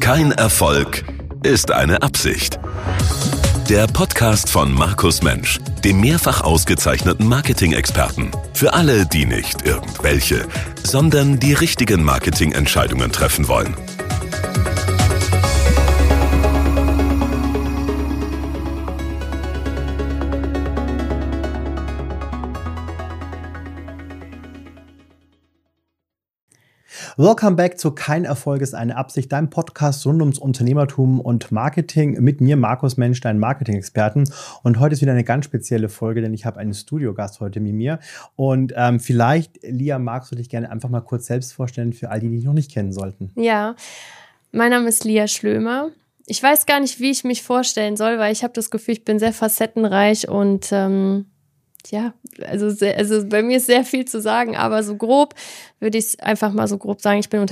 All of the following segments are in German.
Kein Erfolg ist eine Absicht. Der Podcast von Markus Mensch, dem mehrfach ausgezeichneten Marketing-Experten. Für alle, die nicht irgendwelche, sondern die richtigen Marketingentscheidungen treffen wollen. Welcome back zu Kein Erfolg ist eine Absicht, deinem Podcast rund ums Unternehmertum und Marketing mit mir, Markus Mensch, deinem Marketing-Experten. Und heute ist wieder eine ganz spezielle Folge, denn ich habe einen Studiogast heute mit mir. Und vielleicht, Lia, magst du dich gerne einfach mal kurz selbst vorstellen für all die, die dich noch nicht kennen sollten. Ja, mein Name ist Lia Schlömer. Ich weiß gar nicht, wie ich mich vorstellen soll, weil ich habe das Gefühl, ich bin sehr facettenreich und also bei mir ist sehr viel zu sagen, aber so grob würde ich es einfach mal so grob sagen. Ich bin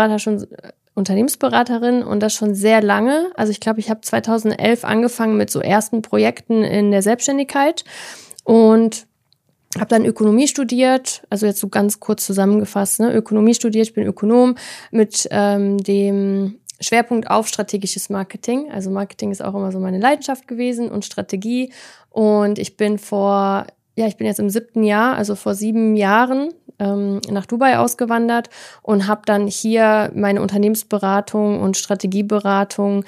Unternehmensberaterin und das schon sehr lange. Also ich glaube, ich habe 2011 angefangen mit so ersten Projekten in der Selbstständigkeit und habe dann Ökonomie studiert, also jetzt so ganz kurz zusammengefasst, Ökonomie studiert, ich bin Ökonom mit dem Schwerpunkt auf strategisches Marketing. Also Marketing ist auch immer so meine Leidenschaft gewesen und Strategie. Und ich bin jetzt im 7. Jahr, also vor 7 Jahren nach Dubai ausgewandert und habe dann hier meine Unternehmensberatung und Strategieberatung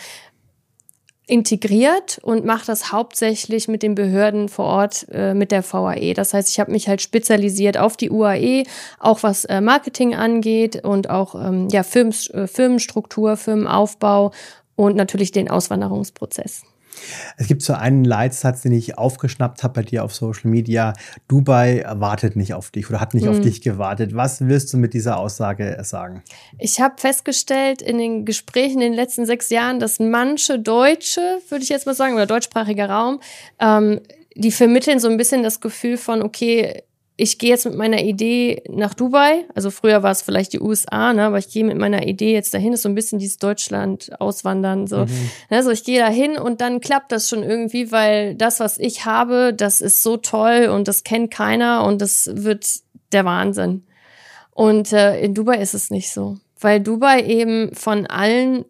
integriert und mache das hauptsächlich mit den Behörden vor Ort mit der VAE. Das heißt, ich habe mich halt spezialisiert auf die UAE, auch was Marketing angeht und auch Firmenstruktur, Firmenaufbau und natürlich den Auswanderungsprozess. Es gibt so einen Leitsatz, den ich aufgeschnappt habe bei dir auf Social Media. Dubai wartet nicht auf dich oder hat nicht auf dich gewartet. Was willst du mit dieser Aussage sagen? Ich habe festgestellt in den Gesprächen in den letzten 6 Jahren, dass manche Deutsche, würde ich jetzt mal sagen, oder deutschsprachiger Raum, die vermitteln so ein bisschen das Gefühl von, okay, ich gehe jetzt mit meiner Idee nach Dubai. Also früher war es vielleicht die USA, aber ich gehe mit meiner Idee jetzt dahin. Das ist so ein bisschen dieses Deutschland auswandern. So. Also ich gehe dahin und dann klappt das schon irgendwie, weil das, was ich habe, das ist so toll und das kennt keiner und das wird der Wahnsinn. Und in Dubai ist es nicht so, weil Dubai eben von allen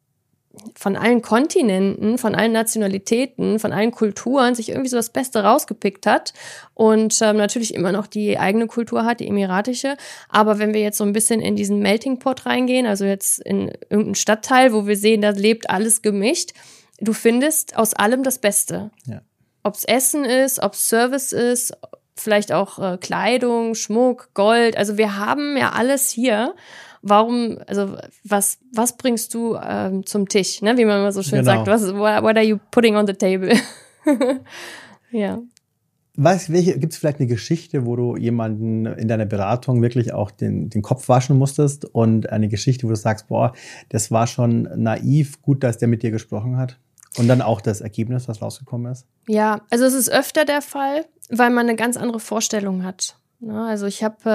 Kontinenten, von allen Nationalitäten, von allen Kulturen sich irgendwie so das Beste rausgepickt hat und natürlich immer noch die eigene Kultur hat, die emiratische. Aber wenn wir jetzt so ein bisschen in diesen Melting Pot reingehen, also jetzt in irgendeinen Stadtteil, wo wir sehen, da lebt alles gemischt, du findest aus allem das Beste. Ja. Ob es Essen ist, ob es Service ist, vielleicht auch Kleidung, Schmuck, Gold. Also wir haben ja alles hier. Warum, also was bringst du zum Tisch, ne? Wie man immer so schön sagt, what are you putting on the table? Ja. Gibt es vielleicht eine Geschichte, wo du jemanden in deiner Beratung wirklich auch den Kopf waschen musstest und eine Geschichte, wo du sagst, boah, das war schon naiv, gut, dass der mit dir gesprochen hat? Und dann auch das Ergebnis, was rausgekommen ist? Ja, also es ist öfter der Fall, weil man eine ganz andere Vorstellung hat. Also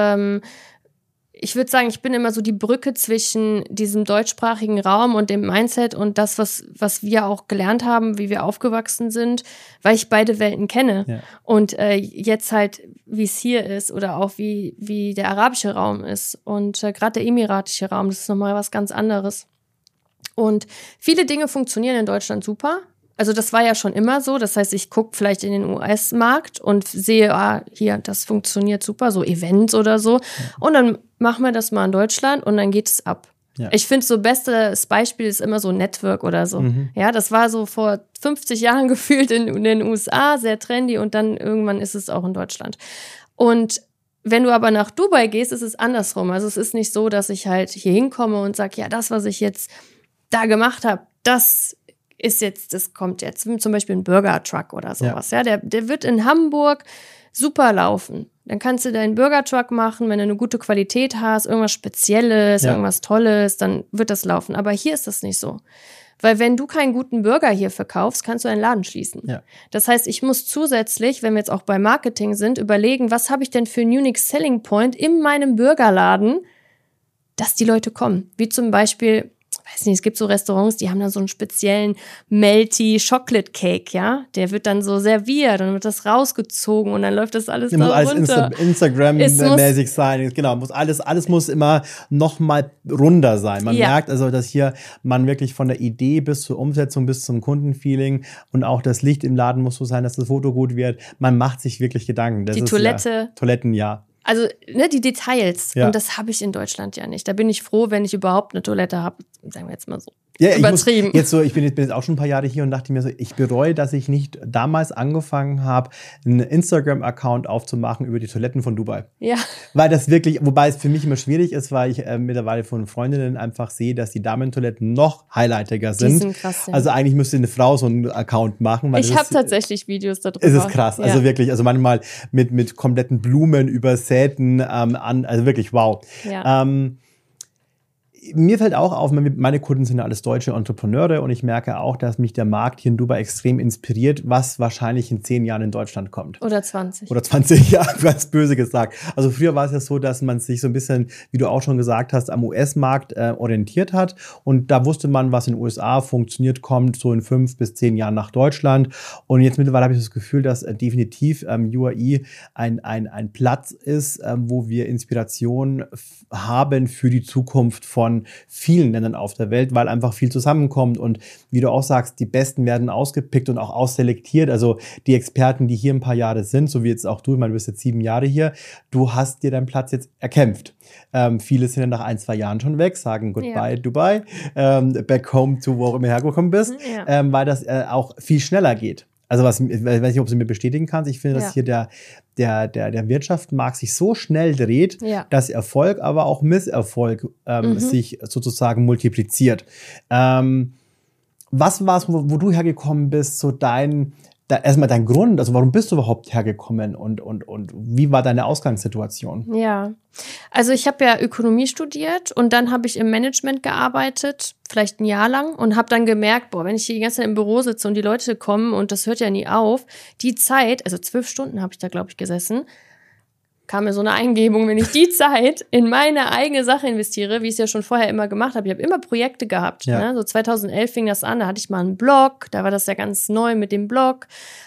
ich würde sagen, ich bin immer so die Brücke zwischen diesem deutschsprachigen Raum und dem Mindset und das, was wir auch gelernt haben, wie wir aufgewachsen sind, weil ich beide Welten kenne. Ja. Und jetzt halt, wie es hier ist oder auch wie der arabische Raum ist und gerade der emiratische Raum, das ist nochmal was ganz anderes. Und viele Dinge funktionieren in Deutschland super. Also das war ja schon immer so. Das heißt, ich gucke vielleicht in den US-Markt und sehe, hier, das funktioniert super, so Events oder so. Ja. Und dann machen wir das mal in Deutschland und dann geht es ab. Ja. Ich finde, so bestes Beispiel ist immer so Network oder so. Ja, das war so vor 50 Jahren gefühlt in den USA, sehr trendy und dann irgendwann ist es auch in Deutschland. Und wenn du aber nach Dubai gehst, ist es andersrum. Also es ist nicht so, dass ich halt hier hinkomme und sage, ja, das, was ich jetzt da gemacht habe, das kommt jetzt, zum Beispiel ein Burger-Truck oder sowas. Ja, der wird in Hamburg super laufen. Dann kannst du deinen Burger-Truck machen, wenn du eine gute Qualität hast, irgendwas Spezielles, irgendwas Tolles, dann wird das laufen. Aber hier ist das nicht so. Weil wenn du keinen guten Burger hier verkaufst, kannst du einen Laden schließen. Ja. Das heißt, ich muss zusätzlich, wenn wir jetzt auch bei Marketing sind, überlegen, was habe ich denn für einen Unique Selling Point in meinem Burgerladen, dass die Leute kommen. Wie zum Beispiel, weiß nicht, es gibt so Restaurants, die haben dann so einen speziellen Melty Chocolate Cake, ja. Der wird dann so serviert und dann wird das rausgezogen und dann läuft das alles da runter. Muss Instagram-mäßig sein. Genau, alles muss immer noch mal runder sein. Man merkt also, dass hier man wirklich von der Idee bis zur Umsetzung, bis zum Kundenfeeling und auch das Licht im Laden muss so sein, dass das Foto gut wird. Man macht sich wirklich Gedanken. Das die ist Toilette. Toiletten, ja. Also die Details. Ja. Und das habe ich in Deutschland ja nicht. Da bin ich froh, wenn ich überhaupt eine Toilette habe. Sagen wir jetzt mal so. Ja, übertrieben. Ich bin jetzt auch schon ein paar Jahre hier und dachte mir so, ich bereue, dass ich nicht damals angefangen habe, einen Instagram-Account aufzumachen über die Toiletten von Dubai. Ja. Weil das wirklich, wobei es für mich immer schwierig ist, weil ich mittlerweile von Freundinnen einfach sehe, dass die Damentoiletten noch highlightiger sind. Die sind krass, ja. Also eigentlich müsste eine Frau so einen Account machen. Weil ich habe tatsächlich Videos darüber. Es ist krass, also wirklich, also manchmal mit kompletten Blumen übersäten, also wirklich wow. Ja. Mir fällt auch auf, meine Kunden sind ja alles deutsche Entrepreneure und ich merke auch, dass mich der Markt hier in Dubai extrem inspiriert, was wahrscheinlich in 10 Jahren in Deutschland kommt. Oder 20. Oder 20, ja, ganz böse gesagt. Also früher war es ja so, dass man sich so ein bisschen, wie du auch schon gesagt hast, am US-Markt orientiert hat und da wusste man, was in den USA funktioniert, kommt so in 5 bis 10 Jahren nach Deutschland und jetzt mittlerweile habe ich das Gefühl, dass definitiv UAE ein Platz ist, wo wir Inspiration haben für die Zukunft von vielen Ländern auf der Welt, weil einfach viel zusammenkommt und wie du auch sagst, die Besten werden ausgepickt und auch ausselektiert, also die Experten, die hier ein paar Jahre sind, so wie jetzt auch du, ich meine, du bist jetzt 7 Jahre hier, du hast dir deinen Platz jetzt erkämpft. Viele sind ja nach 1-2 Jahren schon weg, sagen Goodbye Dubai, back home to wo auch immer hergekommen bist, weil das auch viel schneller geht. Also ich weiß nicht, ob du mir bestätigen kannst. Ich finde, dass hier der Wirtschaftsmarkt sich so schnell dreht, dass Erfolg, aber auch Misserfolg sich sozusagen multipliziert. Was war es, wo du hergekommen bist, so erstmal dein Grund, also warum bist du überhaupt hergekommen und wie war deine Ausgangssituation? Ja, also ich habe ja Ökonomie studiert und dann habe ich im Management gearbeitet, vielleicht ein Jahr lang und habe dann gemerkt, wenn ich hier die ganze Zeit im Büro sitze und die Leute kommen und das hört ja nie auf, die Zeit, also 12 Stunden habe ich da, glaube ich, gesessen, kam mir so eine Eingebung, wenn ich die Zeit in meine eigene Sache investiere, wie ich es ja schon vorher immer gemacht habe. Ich habe immer Projekte gehabt. Ne? So 2011 fing das an, da hatte ich mal einen Blog, da war das ja ganz neu mit dem Blog.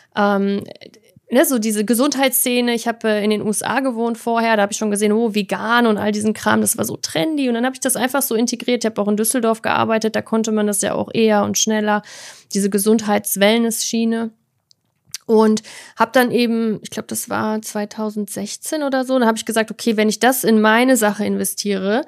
So diese Gesundheitsszene, ich habe in den USA gewohnt vorher, da habe ich schon gesehen, vegan und all diesen Kram, das war so trendy und dann habe ich das einfach so integriert. Ich habe auch in Düsseldorf gearbeitet, da konnte man das ja auch eher und schneller, diese Gesundheits-Wellness-Schiene. Und habe dann eben, ich glaube, das war 2016 oder so, dann habe ich gesagt, okay, wenn ich das in meine Sache investiere,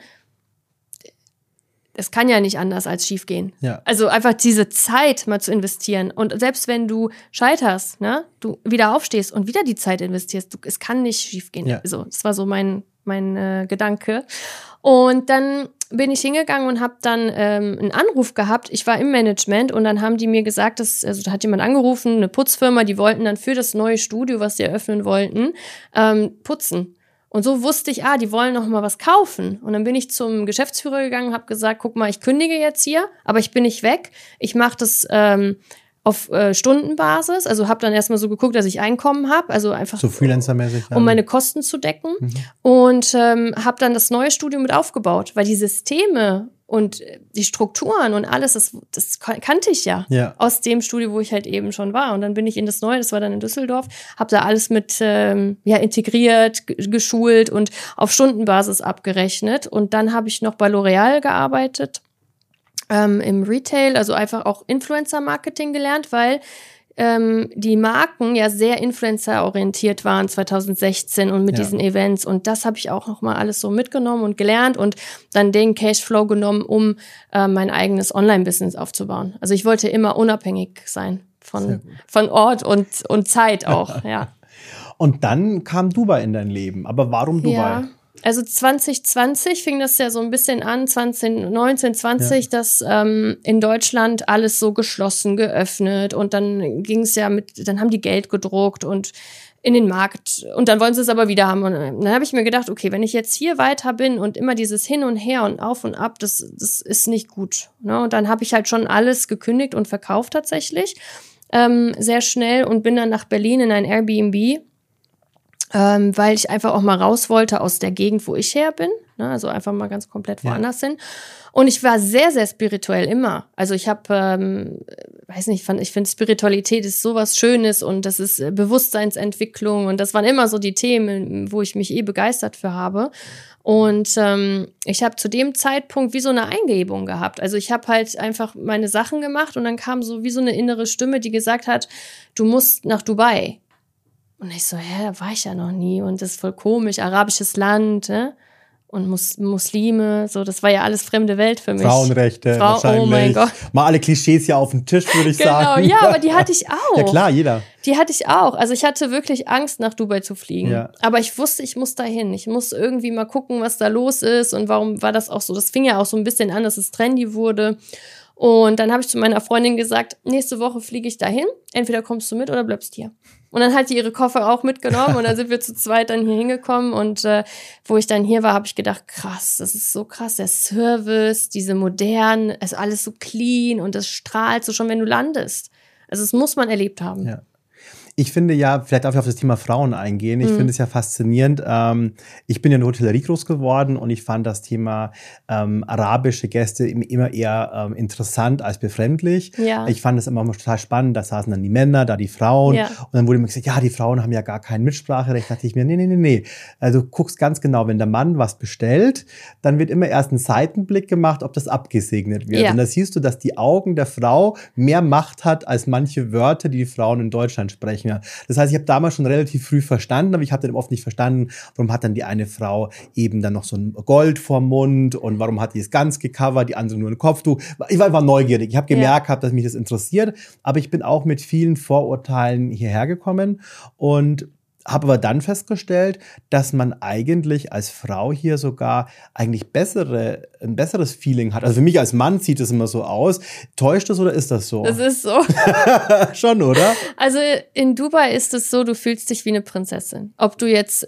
es kann ja nicht anders als schief gehen. Ja. Also einfach diese Zeit mal zu investieren. Und selbst wenn du scheiterst, ne, du wieder aufstehst und wieder die Zeit investierst, es kann nicht schief gehen. Ja. Also, das war so mein Gedanke. Und dann bin ich hingegangen und habe dann einen Anruf gehabt. Ich war im Management und dann haben die mir gesagt, da hat jemand angerufen, eine Putzfirma, die wollten dann für das neue Studio, was sie eröffnen wollten, putzen. Und so wusste ich, die wollen noch mal was kaufen. Und dann bin ich zum Geschäftsführer gegangen und habe gesagt, guck mal, ich kündige jetzt hier, aber ich bin nicht weg. Ich mache das auf Stundenbasis, also habe dann erstmal so geguckt, dass ich Einkommen habe, also einfach so Freelancer-mäßig, um meine Kosten zu decken und habe dann das neue Studio mit aufgebaut, weil die Systeme und die Strukturen und alles, das kannte ich ja aus dem Studio, wo ich halt eben schon war und dann bin ich in das neue, das war dann in Düsseldorf, habe da alles mit integriert, geschult und auf Stundenbasis abgerechnet und dann habe ich noch bei L'Oreal gearbeitet, im Retail, also einfach auch Influencer-Marketing gelernt, weil die Marken ja sehr Influencer-orientiert waren 2016 und mit diesen Events und das habe ich auch noch mal alles so mitgenommen und gelernt und dann den Cashflow genommen, um mein eigenes Online-Business aufzubauen. Also ich wollte immer unabhängig sein von Ort und Zeit auch, ja. Und dann kam Dubai in dein Leben, aber warum Dubai? Ja. Also 2020 fing das ja so ein bisschen an, 2019, 20, dass in Deutschland alles so geschlossen, geöffnet und dann ging es ja dann haben die Geld gedruckt und in den Markt und dann wollen sie es aber wieder haben. Und dann habe ich mir gedacht, okay, wenn ich jetzt hier weiter bin und immer dieses Hin und Her und auf und ab, das ist nicht gut. Ne? Und dann habe ich halt schon alles gekündigt und verkauft tatsächlich sehr schnell und bin dann nach Berlin in ein Airbnb, weil ich einfach auch mal raus wollte aus der Gegend, wo ich her bin. Ne? Also einfach mal ganz komplett woanders hin. Und ich war sehr, sehr spirituell immer. Also ich habe, ich finde Spiritualität ist sowas Schönes und das ist Bewusstseinsentwicklung und das waren immer so die Themen, wo ich mich begeistert für habe. Und ich habe zu dem Zeitpunkt wie so eine Eingebung gehabt. Also ich habe halt einfach meine Sachen gemacht und dann kam so wie so eine innere Stimme, die gesagt hat, du musst nach Dubai. Und ich so, da war ich ja noch nie und das ist voll komisch, arabisches Land, ne? Und Muslime, so, das war ja alles fremde Welt für mich. Frauenrechte, wahrscheinlich. Oh mein Gott. Mal alle Klischees hier auf den Tisch, würde ich sagen. Genau, ja, aber die hatte ich auch. Ja klar, jeder. Die hatte ich auch. Also ich hatte wirklich Angst, nach Dubai zu fliegen. Ja. Aber ich wusste, ich muss dahin. Ich muss irgendwie mal gucken, was da los ist und warum war das auch so. Das fing ja auch so ein bisschen an, dass es trendy wurde. Und dann habe ich zu meiner Freundin gesagt, nächste Woche fliege ich dahin. Entweder kommst du mit oder bleibst hier. Und dann hat die ihre Koffer auch mitgenommen und dann sind wir zu zweit dann hier hingekommen und wo ich dann hier war, habe ich gedacht, krass, das ist so krass, der Service, diese modernen, also alles so clean und das strahlt so schon, wenn du landest. Also das muss man erlebt haben. Ja. Ich finde ja, vielleicht darf ich auf das Thema Frauen eingehen. Ich finde es ja faszinierend. Ich bin ja in der Hotellerie groß geworden und ich fand das Thema arabische Gäste immer eher interessant als befremdlich. Ja. Ich fand das immer total spannend. Da saßen dann die Männer, da die Frauen. Ja. Und dann wurde mir gesagt, ja, die Frauen haben ja gar kein Mitspracherecht. Da dachte ich mir, nee. Also du guckst ganz genau, wenn der Mann was bestellt, dann wird immer erst ein Seitenblick gemacht, ob das abgesegnet wird. Ja. Und da siehst du, dass die Augen der Frau mehr Macht hat als manche Wörter, die Frauen in Deutschland sprechen. Das heißt, ich habe damals schon relativ früh verstanden, aber ich habe dann oft nicht verstanden, warum hat dann die eine Frau eben dann noch so ein Gold vorm Mund und warum hat die es ganz gecovert, die andere nur ein Kopftuch. Ich war einfach neugierig. Ich habe gemerkt, dass mich das interessiert, aber ich bin auch mit vielen Vorurteilen hierher gekommen und habe aber dann festgestellt, dass man eigentlich als Frau hier sogar eigentlich ein besseres Feeling hat. Also für mich als Mann sieht es immer so aus. Täuscht das oder ist das so? Das ist so. Schon, oder? Also in Dubai ist es so, du fühlst dich wie eine Prinzessin. Ob du jetzt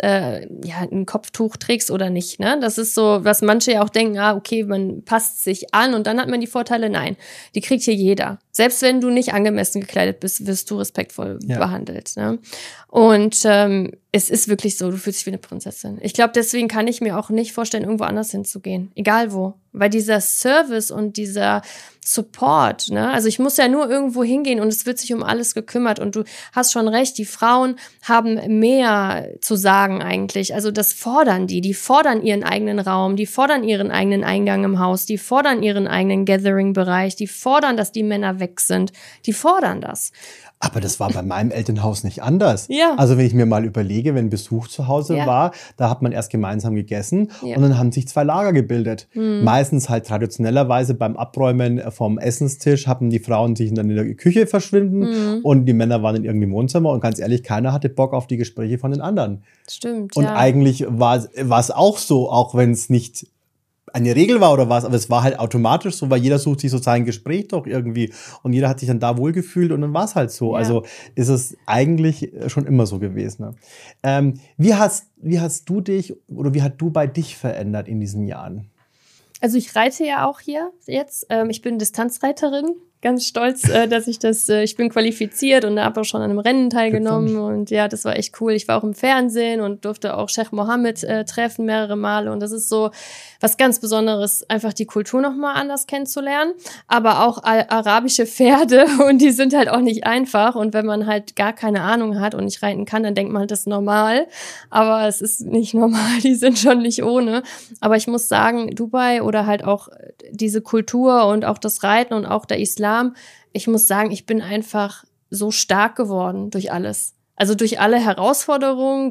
ein Kopftuch trägst oder nicht. Ne? Das ist so, was manche ja auch denken, okay, man passt sich an und dann hat man die Vorteile. Nein, die kriegt hier jeder. Selbst wenn du nicht angemessen gekleidet bist, wirst du respektvoll behandelt. Ne? Und es ist wirklich so, du fühlst dich wie eine Prinzessin. Ich glaube, deswegen kann ich mir auch nicht vorstellen, irgendwo anders hinzugehen. Egal wo. Weil dieser Service und dieser Support, ne? Also ich muss ja nur irgendwo hingehen und es wird sich um alles gekümmert. Und du hast schon recht, die Frauen haben mehr zu sagen eigentlich. Also das fordern die. Die fordern ihren eigenen Raum, die fordern ihren eigenen Eingang im Haus, die fordern ihren eigenen Gathering-Bereich, die fordern, dass die Männer weg sind. Die fordern das. Aber das war bei meinem Elternhaus nicht anders. Ja. Also wenn ich mir mal überlege, wenn Besuch zu Hause war, da hat man erst gemeinsam gegessen und dann haben sich 2 Lager gebildet. Meistens halt traditionellerweise beim Abräumen vom Essenstisch haben die Frauen sich dann in der Küche verschwinden und die Männer waren dann irgendwie im Wohnzimmer und ganz ehrlich, keiner hatte Bock auf die Gespräche von den anderen. Stimmt, und eigentlich war es auch so, auch wenn es nicht eine Regel war oder was, aber es war halt automatisch so, weil jeder sucht sich so sein Gespräch doch irgendwie und jeder hat sich dann da wohlgefühlt und dann war es halt so. Ja. Also ist es eigentlich schon immer so gewesen. Ne? Wie hast du dich oder wie hat Dubai dich verändert in diesen Jahren? Also ich reite ja auch hier jetzt. Ich bin Distanzreiterin. Ganz stolz, dass ich bin qualifiziert und habe auch schon an einem Rennen teilgenommen und ja, das war echt cool. Ich war auch im Fernsehen und durfte auch Sheikh Mohammed treffen mehrere Male und das ist so was ganz Besonderes, einfach die Kultur nochmal anders kennenzulernen, aber auch arabische Pferde und die sind halt auch nicht einfach und wenn man halt gar keine Ahnung hat und nicht reiten kann, dann denkt man, das ist normal, aber es ist nicht normal, die sind schon nicht ohne, aber ich muss sagen, Dubai oder halt auch diese Kultur und auch das Reiten und auch der Islam, ich muss sagen, ich bin einfach so stark geworden durch alles. Also durch alle Herausforderungen,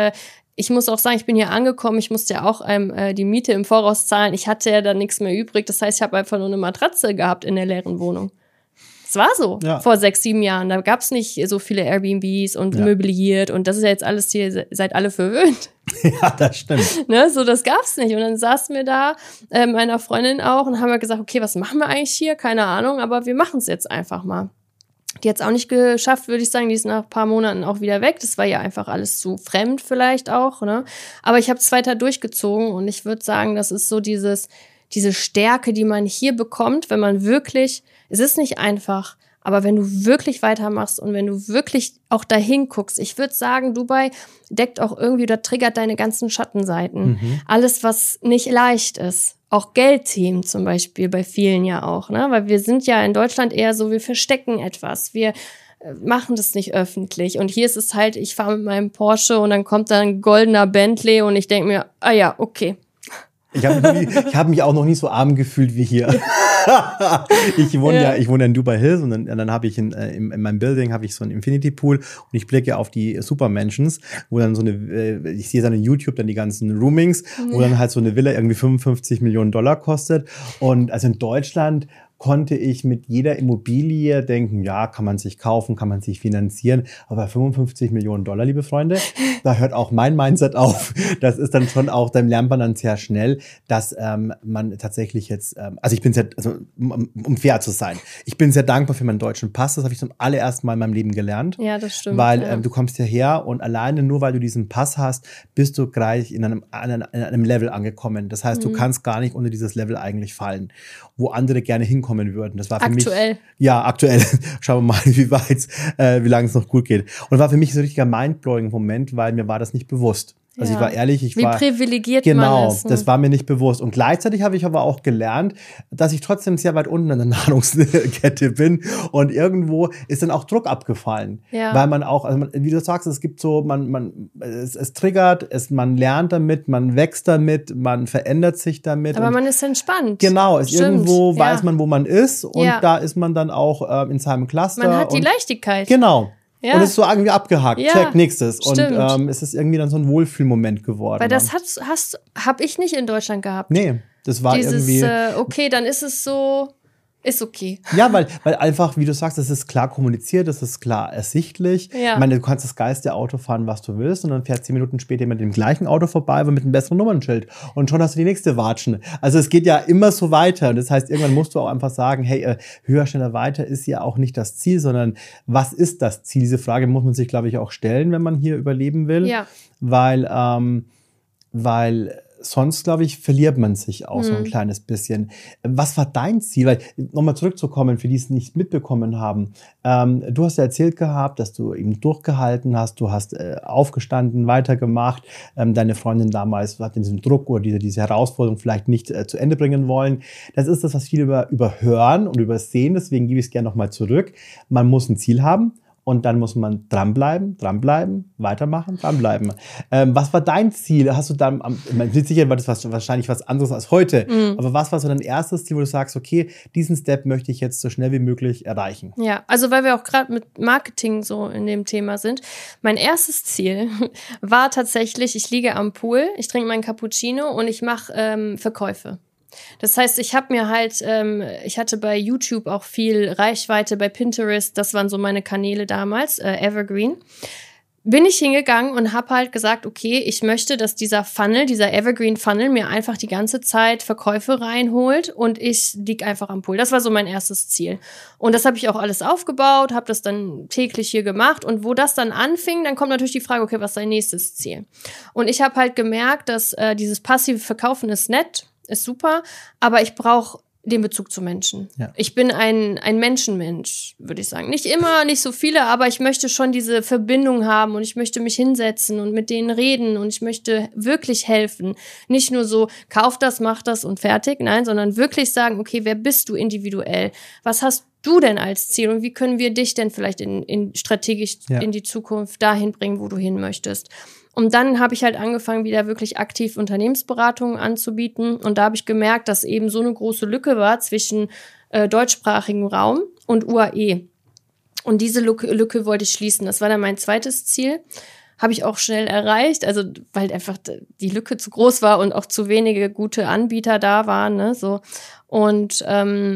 ich muss auch sagen, ich bin hier angekommen, ich musste ja auch die Miete im Voraus zahlen. Ich hatte ja dann nichts mehr übrig. Das heißt, ich habe einfach nur eine Matratze gehabt in der leeren Wohnung. Das war so vor 6, 7 Jahren. Da gab es nicht so viele Airbnbs und möbliert. Und das ist ja jetzt alles hier, seid alle verwöhnt. Ja, das stimmt. Ne, so, das gab's nicht. Und dann saßen wir da, meiner Freundin auch, und haben wir gesagt, okay, was machen wir eigentlich hier? Keine Ahnung, aber wir machen es jetzt einfach mal. Die hat es auch nicht geschafft, würde ich sagen. Die ist nach ein paar Monaten auch wieder weg. Das war ja einfach alles zu fremd vielleicht auch. Ne? Aber ich habe es weiter durchgezogen und ich würde sagen, das ist so diese Stärke, die man hier bekommt, wenn man wirklich, es ist nicht einfach, Aber wenn du wirklich weitermachst und wenn du wirklich auch dahin guckst, ich würde sagen, Dubai deckt auch irgendwie oder triggert deine ganzen Schattenseiten. Alles, was nicht leicht ist. Auch Geldthemen zum Beispiel bei vielen ja auch, ne? Weil wir sind ja in Deutschland eher so, wir verstecken etwas. Wir machen das nicht öffentlich. Und hier ist es halt, ich fahre mit meinem Porsche und dann kommt da ein goldener Bentley und ich denke mir, ah ja, okay. Ich hab mich auch noch nie so arm gefühlt wie hier. Ich wohne in Dubai Hills und dann habe ich in meinem Building habe ich so einen Infinity Pool und ich blicke auf die Supermansions, wo dann ich sehe dann in YouTube dann die ganzen Roomings, wo dann halt so eine Villa irgendwie 55 Millionen Dollar kostet. Und also in Deutschland konnte ich mit jeder Immobilie denken, ja, kann man sich kaufen, kann man sich finanzieren. Aber 55 Millionen Dollar, liebe Freunde, da hört auch mein Mindset auf. Das ist dann schon auch, dann lernt man dann sehr schnell, dass man tatsächlich jetzt, um fair zu sein, ich bin sehr dankbar für meinen deutschen Pass. Das habe ich zum allerersten Mal in meinem Leben gelernt. Ja, das stimmt. Weil du kommst hierher und alleine nur, weil du diesen Pass hast, bist du gleich in einem Level angekommen. Das heißt, du kannst gar nicht unter dieses Level eigentlich fallen, wo andere gerne hinkommen würden. Das war für mich aktuell. Schauen wir mal, wie lange es noch gut geht. Und war für mich so ein richtiger mindblowing Moment, weil mir war das nicht bewusst. Also ich war ehrlich, wie privilegiert man ist. Genau, das war mir nicht bewusst. Und gleichzeitig habe ich aber auch gelernt, dass ich trotzdem sehr weit unten in der Nahrungskette bin. Und irgendwo ist dann auch Druck abgefallen. Ja. Weil man auch, wie du sagst, es gibt so, es triggert, man lernt damit, man wächst damit, man verändert sich damit. Aber man ist entspannt. Genau, irgendwo weiß man, wo man ist. Und da ist man dann auch in seinem Cluster. Man hat die Leichtigkeit. Genau. Ja. Und es ist so irgendwie abgehakt. Ja, check, nächstes. Stimmt. Und es ist irgendwie dann so ein Wohlfühlmoment geworden. Weil das habe ich nicht in Deutschland gehabt. Nee, das war irgendwie... okay, dann ist es so... Ist okay. Ja, weil einfach, wie du sagst, das ist klar kommuniziert, das ist klar ersichtlich. Ja. Ich meine, du kannst das geilste Auto fahren, was du willst, und dann fährt 10 Minuten später mit dem gleichen Auto vorbei, aber mit einem besseren Nummernschild. Und schon hast du die nächste Watschen. Also es geht ja immer so weiter. Und das heißt, irgendwann musst du auch einfach sagen, hey, höher, schneller, weiter ist ja auch nicht das Ziel, sondern was ist das Ziel? Diese Frage muss man sich, glaube ich, auch stellen, wenn man hier überleben will. Ja. Weil sonst, glaube ich, verliert man sich auch so ein kleines bisschen. Was war dein Ziel? Weil, nochmal zurückzukommen, für die es nicht mitbekommen haben. Du hast ja erzählt gehabt, dass du eben durchgehalten hast, du hast aufgestanden, weitergemacht. Deine Freundin damals hat diesen Druck oder diese Herausforderung vielleicht nicht zu Ende bringen wollen. Das ist das, was viele überhören und übersehen. Deswegen gebe ich es gerne nochmal zurück. Man muss ein Ziel haben. Und dann muss man dranbleiben, weitermachen, dranbleiben. Was war dein Ziel? Hast du dann, mit Sicherheit war das wahrscheinlich was anderes als heute, aber was war so dein erstes Ziel, wo du sagst, okay, diesen Step möchte ich jetzt so schnell wie möglich erreichen? Ja, also weil wir auch gerade mit Marketing so in dem Thema sind. Mein erstes Ziel war tatsächlich, ich liege am Pool, ich trinke meinen Cappuccino und ich mache Verkäufe. Das heißt, ich habe mir halt, ich hatte bei YouTube auch viel Reichweite, bei Pinterest, das waren so meine Kanäle damals, Evergreen. Bin ich hingegangen und habe halt gesagt, okay, ich möchte, dass dieser Evergreen Funnel mir einfach die ganze Zeit Verkäufe reinholt und ich lieg einfach am Pool. Das war so mein erstes Ziel. Und das habe ich auch alles aufgebaut, habe das dann täglich hier gemacht und wo das dann anfing, dann kommt natürlich die Frage, okay, was ist dein nächstes Ziel? Und ich habe halt gemerkt, dass dieses passive Verkaufen ist nett, ist super, aber ich brauche den Bezug zu Menschen. Ja. Ich bin ein Menschenmensch, würde ich sagen. Nicht immer, nicht so viele, aber ich möchte schon diese Verbindung haben und ich möchte mich hinsetzen und mit denen reden und ich möchte wirklich helfen. Nicht nur so, kauf das, mach das und fertig, nein, sondern wirklich sagen, okay, wer bist du individuell? Was hast du denn als Ziel und wie können wir dich denn vielleicht strategisch in die Zukunft dahin bringen, wo du hin möchtest? Und dann habe ich halt angefangen, wieder wirklich aktiv Unternehmensberatungen anzubieten. Und da habe ich gemerkt, dass eben so eine große Lücke war zwischen deutschsprachigem Raum und UAE. Und diese Lücke wollte ich schließen. Das war dann mein zweites Ziel. Habe ich auch schnell erreicht, also weil einfach die Lücke zu groß war und auch zu wenige gute Anbieter da waren. Ne, so. Und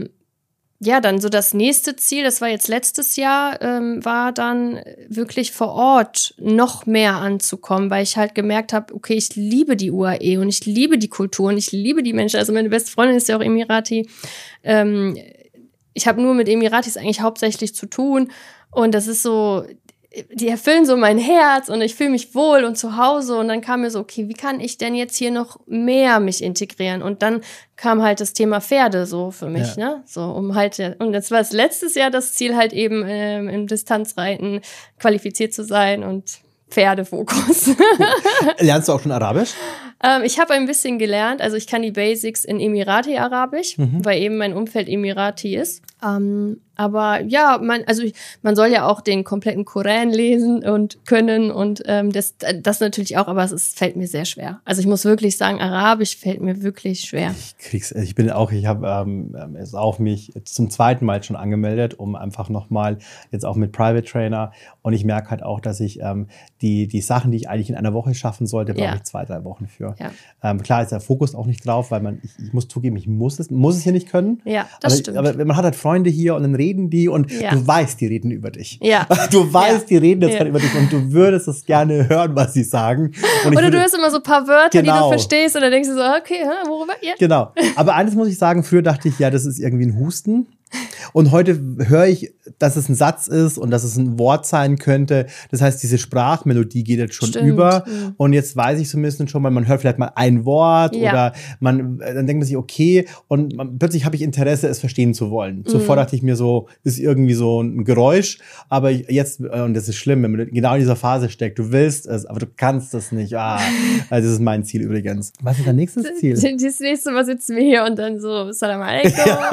ja, dann so das nächste Ziel, das war jetzt letztes Jahr, war dann wirklich vor Ort noch mehr anzukommen, weil ich halt gemerkt habe, okay, ich liebe die UAE und ich liebe die Kultur und ich liebe die Menschen. Also meine beste Freundin ist ja auch Emirati. Ich habe nur mit Emiratis eigentlich hauptsächlich zu tun und das ist so, die erfüllen so mein Herz und ich fühle mich wohl und zu Hause. Und dann kam mir so, okay, wie kann ich denn jetzt hier noch mehr mich integrieren? Und dann kam halt das Thema Pferde so für mich, ne? So, und jetzt war es letztes Jahr das Ziel halt eben im Distanzreiten qualifiziert zu sein und Pferdefokus. Lernst du auch schon Arabisch? Ich habe ein bisschen gelernt, also ich kann die Basics in Emirati-Arabisch, weil eben mein Umfeld Emirati ist. Aber ja, man soll ja auch den kompletten Koran lesen und können und das natürlich auch, aber fällt mir sehr schwer. Also ich muss wirklich sagen, Arabisch fällt mir wirklich schwer. Ich habe es auch mich zum zweiten Mal schon angemeldet, um einfach nochmal jetzt auch mit Private Trainer, und ich merke halt auch, dass ich die Sachen, die ich eigentlich in einer Woche schaffen sollte, brauche ich 2-3 Wochen für. Ja. Klar ist der Fokus auch nicht drauf, weil ich muss zugeben, ich muss es hier nicht können. Ja, das stimmt. Aber man hat halt Freunde hier und dann reden die und du weißt, die reden über dich. Ja. Du weißt, die reden jetzt gerade über dich und du würdest es gerne hören, was sie sagen. Oder du hörst immer so ein paar Wörter, die du verstehst und dann denkst du so, okay, worüber? Ja. Genau. Aber eines muss ich sagen, früher dachte ich, ja, das ist irgendwie ein Husten. Und heute höre ich, dass es ein Satz ist und dass es ein Wort sein könnte. Das heißt, diese Sprachmelodie geht jetzt schon über. Und jetzt weiß ich zumindest schon mal, man hört vielleicht mal ein Wort oder dann denkt man sich, okay, und plötzlich habe ich Interesse, es verstehen zu wollen. Zuvor dachte ich mir so, ist irgendwie so ein Geräusch. Aber jetzt, und das ist schlimm, wenn man genau in dieser Phase steckt, du willst es, aber du kannst es nicht. Also das ist mein Ziel übrigens. Was ist dein nächstes Ziel? Das nächste Mal sitzen wir hier und dann so, Salam alaikum.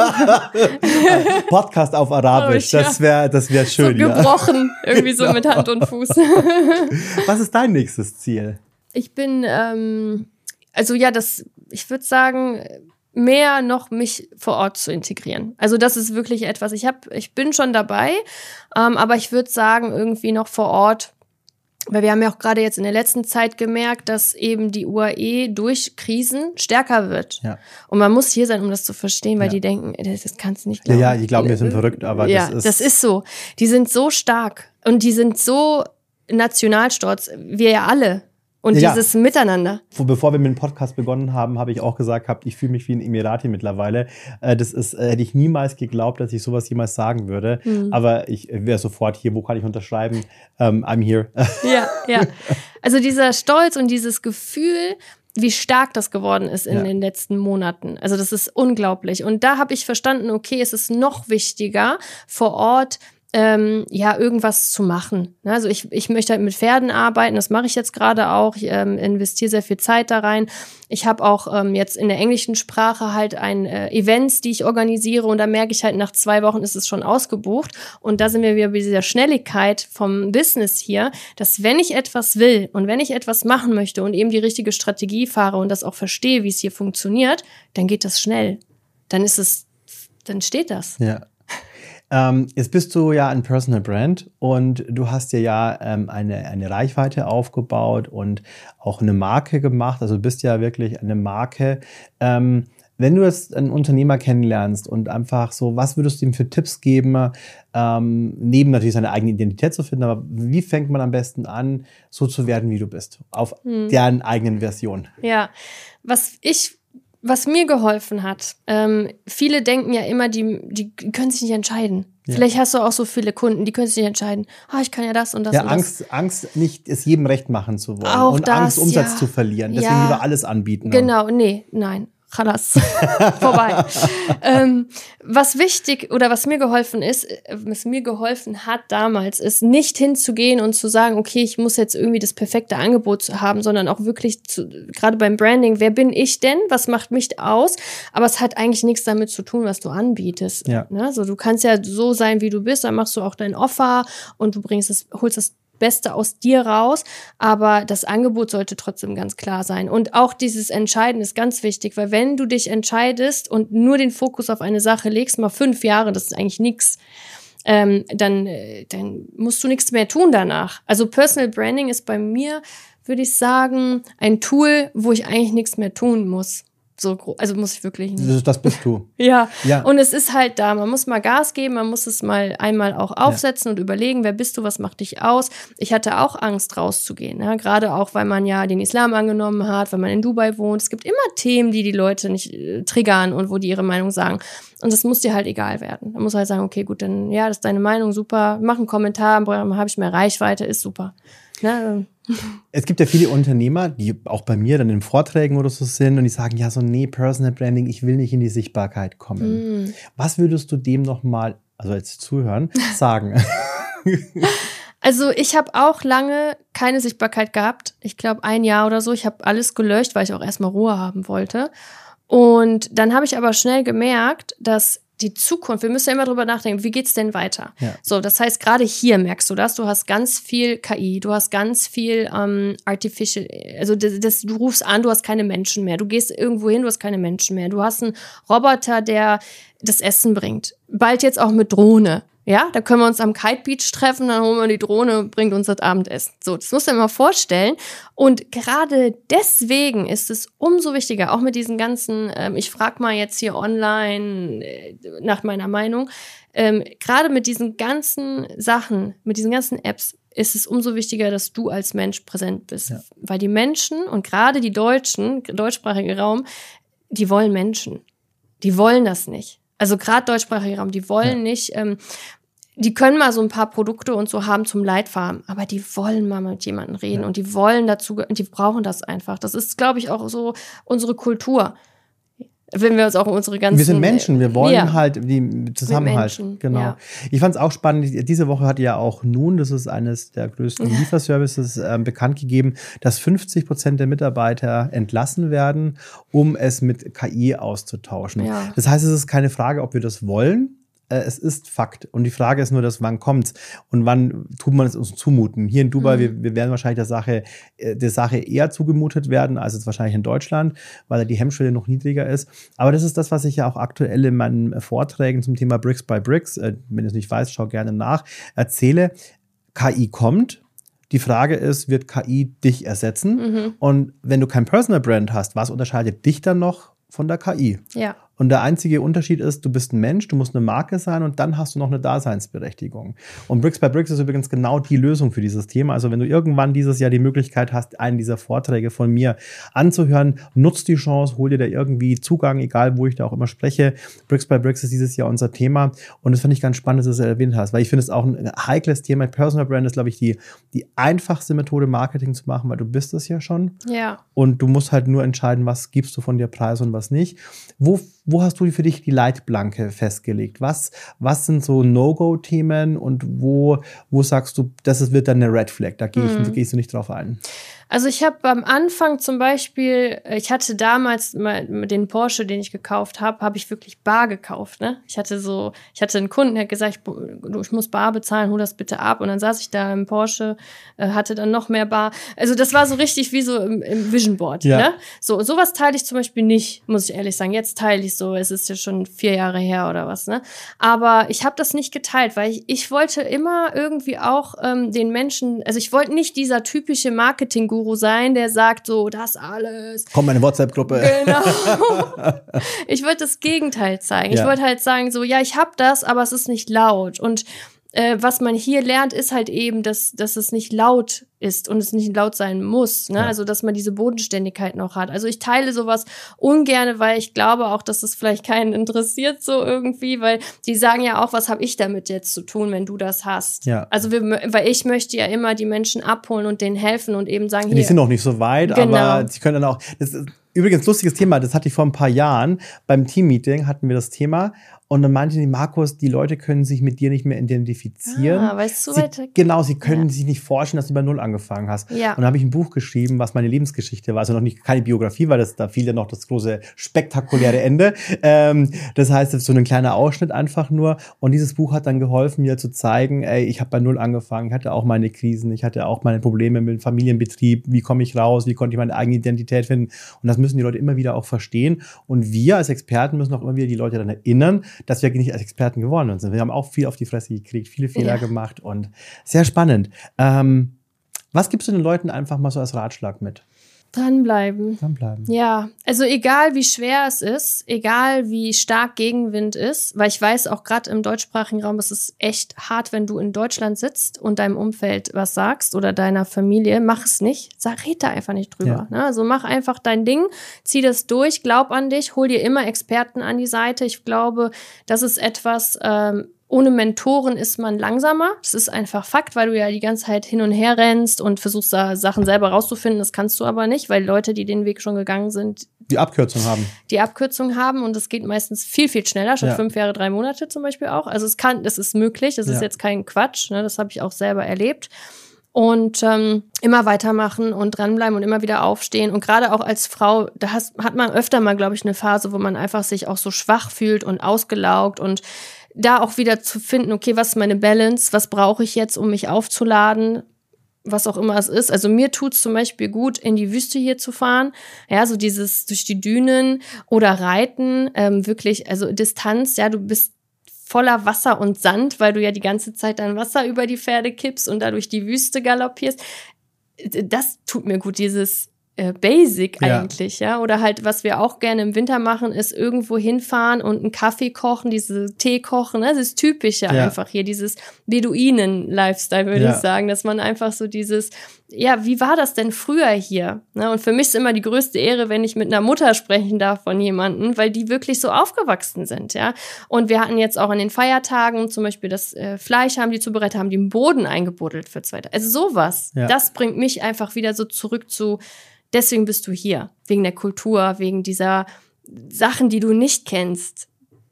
Podcast auf Arabisch, das wär schön. So gebrochen, irgendwie so mit Hand und Fuß. Was ist dein nächstes Ziel? Ich bin, ich würde sagen, mehr noch mich vor Ort zu integrieren. Also das ist wirklich etwas, ich bin schon dabei, aber ich würde sagen, irgendwie noch vor Ort. Weil wir haben ja auch gerade jetzt in der letzten Zeit gemerkt, dass eben die UAE durch Krisen stärker wird. Ja. Und man muss hier sein, um das zu verstehen, weil die denken, das kannst du nicht glauben. Ja, die glauben, wir sind verrückt, aber das ist so. Die sind so stark und die sind so nationalstolz, wir ja alle. Und dieses Miteinander. Bevor wir mit dem Podcast begonnen haben, habe ich auch gesagt, ich fühle mich wie ein Emirati mittlerweile. Das hätte ich niemals geglaubt, dass ich sowas jemals sagen würde. Aber ich wäre sofort hier, wo kann ich unterschreiben? I'm here. Ja. Also dieser Stolz und dieses Gefühl, wie stark das geworden ist in den letzten Monaten. Also das ist unglaublich. Und da habe ich verstanden, okay, es ist noch wichtiger, vor Ort irgendwas zu machen. Also ich möchte halt mit Pferden arbeiten, das mache ich jetzt gerade auch. Ich investiere sehr viel Zeit da rein. Ich habe auch jetzt in der englischen Sprache halt Events, die ich organisiere, und da merke ich halt, nach 2 Wochen ist es schon ausgebucht. Und da sind wir wieder bei dieser Schnelligkeit vom Business hier, dass wenn ich etwas will und wenn ich etwas machen möchte und eben die richtige Strategie fahre und das auch verstehe, wie es hier funktioniert, dann geht das schnell. Dann steht das. Ja. Jetzt bist du ja ein Personal Brand und du hast dir eine Reichweite aufgebaut und auch eine Marke gemacht. Also du bist ja wirklich eine Marke. Wenn du jetzt einen Unternehmer kennenlernst und einfach so, was würdest du ihm für Tipps geben, neben natürlich seine eigene Identität zu finden, aber wie fängt man am besten an, so zu werden, wie du bist, auf deren eigenen Version? Ja, was mir geholfen hat, viele denken ja immer, die können sich nicht entscheiden. Ja. Vielleicht hast du auch so viele Kunden, die können sich nicht entscheiden. Ich kann ja das und das und das. Angst, nicht es jedem recht machen zu wollen. Auch und das, Angst, Umsatz zu verlieren. Deswegen lieber alles anbieten. Genau, nein. Chalas. Vorbei. Was mir geholfen hat damals, ist nicht hinzugehen und zu sagen, okay, ich muss jetzt irgendwie das perfekte Angebot haben, sondern auch wirklich gerade beim Branding, wer bin ich denn? Was macht mich aus? Aber es hat eigentlich nichts damit zu tun, was du anbietest. Ja. Ne? Also du kannst ja so sein, wie du bist, dann machst du auch dein Offer und du holst das Beste aus dir raus, aber das Angebot sollte trotzdem ganz klar sein. Und auch dieses Entscheiden ist ganz wichtig, weil wenn du dich entscheidest und nur den Fokus auf eine Sache legst, mal 5 Jahre, das ist eigentlich nichts, dann musst du nichts mehr tun danach. Also Personal Branding ist bei mir, würde ich sagen, ein Tool, wo ich eigentlich nichts mehr tun muss. so groß, also muss ich wirklich nicht. Das bist du. Ja, und es ist halt da, man muss mal Gas geben, man muss es mal einmal auch aufsetzen und überlegen, wer bist du, was macht dich aus. Ich hatte auch Angst, rauszugehen, ja? Gerade auch, weil man ja den Islam angenommen hat, weil man in Dubai wohnt. Es gibt immer Themen, die Leute nicht triggern und wo die ihre Meinung sagen. Und das muss dir halt egal werden. Man muss halt sagen, okay, gut, dann ja, das ist deine Meinung, super, mach einen Kommentar, habe ich mehr Reichweite, ist super. Ne? Es gibt ja viele Unternehmer, die auch bei mir dann in Vorträgen oder so sind und die sagen, ja, so nee, Personal Branding, ich will nicht in die Sichtbarkeit kommen. Was würdest du dem nochmal, also als Zuhören, sagen? Also ich habe auch lange keine Sichtbarkeit gehabt. Ich glaube 1 Jahr oder so. Ich habe alles gelöscht, weil ich auch erstmal Ruhe haben wollte. Und dann habe ich aber schnell gemerkt, dass die Zukunft, wir müssen ja immer drüber nachdenken, wie geht's denn weiter? Ja. So, das heißt, gerade hier merkst du das, du hast ganz viel KI, du hast ganz viel Artificial, also du rufst an, du hast keine Menschen mehr, du gehst irgendwo hin, du hast keine Menschen mehr, du hast einen Roboter, der das Essen bringt, bald jetzt auch mit Drohne. Ja, da können wir uns am Kite Beach treffen, dann holen wir die Drohne und bringt uns das Abendessen. So, das musst du dir mal vorstellen. Und gerade deswegen ist es umso wichtiger, auch mit diesen ganzen, ich frage mal jetzt hier online nach meiner Meinung, gerade mit diesen ganzen Sachen, mit diesen ganzen Apps, ist es umso wichtiger, dass du als Mensch präsent bist. Ja. Weil die Menschen und gerade die Deutschen, deutschsprachige Raum, die wollen Menschen. Die wollen das nicht. Also gerade deutschsprachiger Raum, die wollen nicht, die können mal so ein paar Produkte und so haben zum Leitfaden, aber die wollen mal mit jemandem reden und die wollen dazu, die brauchen das einfach. Das ist, glaube ich, auch so unsere Kultur. Wenn wir uns auch unsere ganzen... Wir sind Menschen, wir wollen halt die Zusammenhalt. Genau. Ja. Ich fand es auch spannend, diese Woche hat ja auch Noon, das ist eines der größten Lieferservices, bekannt gegeben, dass 50% der Mitarbeiter entlassen werden, um es mit KI auszutauschen. Ja. Das heißt, es ist keine Frage, ob wir das wollen. Es ist Fakt. Und die Frage ist nur, wann kommt's und wann tut man es uns zumuten. Hier in Dubai, wir werden wahrscheinlich der Sache eher zugemutet werden, als jetzt wahrscheinlich in Deutschland, weil die Hemmschwelle noch niedriger ist. Aber das ist das, was ich ja auch aktuell in meinen Vorträgen zum Thema Bricks by Bricks, wenn du es nicht weißt, schau gerne nach, erzähle. KI kommt. Die Frage ist, wird KI dich ersetzen? Und wenn du kein Personal Brand hast, was unterscheidet dich dann noch von der KI? Ja. Und der einzige Unterschied ist, du bist ein Mensch, du musst eine Marke sein und dann hast du noch eine Daseinsberechtigung. Und Bricks by Bricks ist übrigens genau die Lösung für dieses Thema. Also wenn du irgendwann dieses Jahr die Möglichkeit hast, einen dieser Vorträge von mir anzuhören, nutzt die Chance, hol dir da irgendwie Zugang, egal wo ich da auch immer spreche. Bricks by Bricks ist dieses Jahr unser Thema und das fand ich ganz spannend, dass du es erwähnt hast, weil ich finde es auch ein heikles Thema. Personal Brand ist, glaube ich, die einfachste Methode, Marketing zu machen, weil du bist es ja schon. Ja. Und du musst halt nur entscheiden, was gibst du von dir preis und was nicht. Wo hast du für dich die Leitplanke festgelegt? Was sind so No-Go-Themen und wo sagst du, wird dann eine Red Flag, da gehst du nicht drauf ein? Also ich habe am Anfang zum Beispiel, ich hatte damals mal den Porsche, den ich gekauft habe ich wirklich bar gekauft. Ne? Ich hatte einen Kunden, der hat gesagt, ich muss bar bezahlen, hol das bitte ab. Und dann saß ich da im Porsche, hatte dann noch mehr bar. Also das war so richtig wie so im Vision Board. Ja. Ne? Sowas teile ich zum Beispiel nicht, muss ich ehrlich sagen. Jetzt teile ich so, es ist ja schon 4 Jahre her oder was. Ne? Aber ich habe das nicht geteilt, weil ich wollte immer irgendwie auch den Menschen, also ich wollte nicht dieser typische Marketing-Guru sein, der sagt so, das alles. Komm, meine WhatsApp-Gruppe. Genau. Ich wollte das Gegenteil zeigen. Ja. Ich wollte halt sagen so, ja, ich habe das, aber es ist nicht laut. Und was man hier lernt, ist halt eben, dass es nicht laut ist und es nicht laut sein muss. Ne? Ja. Also, dass man diese Bodenständigkeit noch hat. Also ich teile sowas ungerne, weil ich glaube auch, dass es vielleicht keinen interessiert so irgendwie, weil die sagen ja auch, was habe ich damit jetzt zu tun, wenn du das hast? Ja. Also weil ich möchte ja immer die Menschen abholen und denen helfen und eben sagen, hier. Die sind noch nicht so weit, genau. Aber sie können dann auch, das ist übrigens lustiges Thema, das hatte ich vor ein paar Jahren, beim Teammeeting hatten wir das Thema. Und dann meinte die Markus, die Leute können sich mit dir nicht mehr identifizieren. Weil es zu weit weg. Genau, sie können sich nicht vorstellen, dass du bei Null angefangen hast. Ja. Und dann habe ich ein Buch geschrieben, was meine Lebensgeschichte war. Also noch nicht keine Biografie, weil da fiel ja noch das große, spektakuläre Ende. Das heißt, das ist so ein kleiner Ausschnitt einfach nur. Und dieses Buch hat dann geholfen, mir zu zeigen, ich habe bei Null angefangen, ich hatte auch meine Krisen, ich hatte auch meine Probleme mit dem Familienbetrieb. Wie komme ich raus? Wie konnte ich meine eigene Identität finden? Und das müssen die Leute immer wieder auch verstehen. Und wir als Experten müssen auch immer wieder die Leute daran erinnern, dass wir nicht als Experten geworden sind. Wir haben auch viel auf die Fresse gekriegt, viele Fehler gemacht und sehr spannend. Was gibst du den Leuten einfach mal so als Ratschlag mit? Dranbleiben. Dranbleiben. Ja, also egal wie schwer es ist, egal wie stark Gegenwind ist, weil ich weiß auch gerade im deutschsprachigen Raum, es ist echt hart, wenn du in Deutschland sitzt und deinem Umfeld was sagst oder deiner Familie, mach es nicht, red da einfach nicht drüber. Ne? Also mach einfach dein Ding, zieh das durch, glaub an dich, hol dir immer Experten an die Seite. Ich glaube, das ist etwas, ohne Mentoren ist man langsamer. Das ist einfach Fakt, weil du ja die ganze Zeit hin und her rennst und versuchst da Sachen selber rauszufinden. Das kannst du aber nicht, weil Leute, die den Weg schon gegangen sind, die Abkürzung haben und es geht meistens viel, viel schneller, statt 5 Jahre, 3 Monate zum Beispiel auch. Also es ist möglich, es ist jetzt kein Quatsch, ne? Das habe ich auch selber erlebt. Und immer weitermachen und dranbleiben und immer wieder aufstehen. Und gerade auch als Frau, hat man öfter mal, glaube ich, eine Phase, wo man einfach sich auch so schwach fühlt und ausgelaugt und da auch wieder zu finden, okay, was ist meine Balance, was brauche ich jetzt, um mich aufzuladen, was auch immer es ist. Also mir tut's zum Beispiel gut, in die Wüste hier zu fahren, ja, so dieses durch die Dünen oder Reiten, wirklich, also Distanz, ja, du bist voller Wasser und Sand, weil du ja die ganze Zeit dein Wasser über die Pferde kippst und da durch die Wüste galoppierst. Das tut mir gut, dieses Basic eigentlich, ja. Oder halt, was wir auch gerne im Winter machen, ist irgendwo hinfahren und einen Kaffee kochen, diese Tee kochen, ne? Das ist typisch einfach hier, dieses Beduinen-Lifestyle, würde ich sagen, dass man einfach so dieses, wie war das denn früher hier? Ne? Und für mich ist immer die größte Ehre, wenn ich mit einer Mutter sprechen darf von jemandem, weil die wirklich so aufgewachsen sind, ja. Und wir hatten jetzt auch an den Feiertagen zum Beispiel das Fleisch haben die zubereitet, haben die im Boden eingebuddelt für 2 Tage. Also sowas, das bringt mich einfach wieder so zurück zu, deswegen bist du hier, wegen der Kultur, wegen dieser Sachen, die du nicht kennst.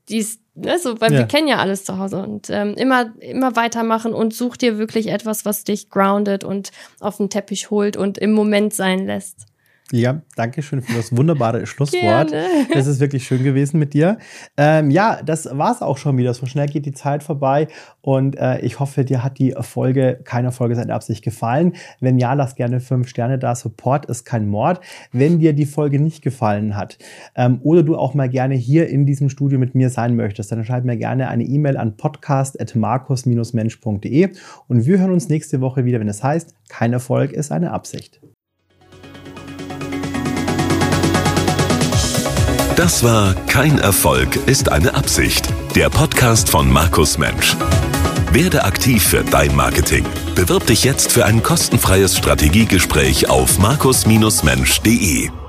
Weil wir kennen ja alles zu Hause und immer weitermachen und such dir wirklich etwas, was dich groundet und auf den Teppich holt und im Moment sein lässt. Ja, danke schön für das wunderbare Schlusswort. Gerne. Das ist wirklich schön gewesen mit dir. Das war's auch schon wieder. So schnell geht die Zeit vorbei und ich hoffe, dir hat die Folge, keine Folge seiner Absicht gefallen. Wenn ja, lass gerne 5 Sterne da. Support ist kein Mord. Wenn dir die Folge nicht gefallen hat oder du auch mal gerne hier in diesem Studio mit mir sein möchtest, dann schreib mir gerne eine E-Mail an podcast@markus-mensch.de und wir hören uns nächste Woche wieder, wenn es heißt, kein Erfolg ist eine Absicht. Das war Kein Erfolg ist eine Absicht. Der Podcast von Markus Mensch. Werde aktiv für dein Marketing. Bewirb dich jetzt für ein kostenfreies Strategiegespräch auf markus-mensch.de.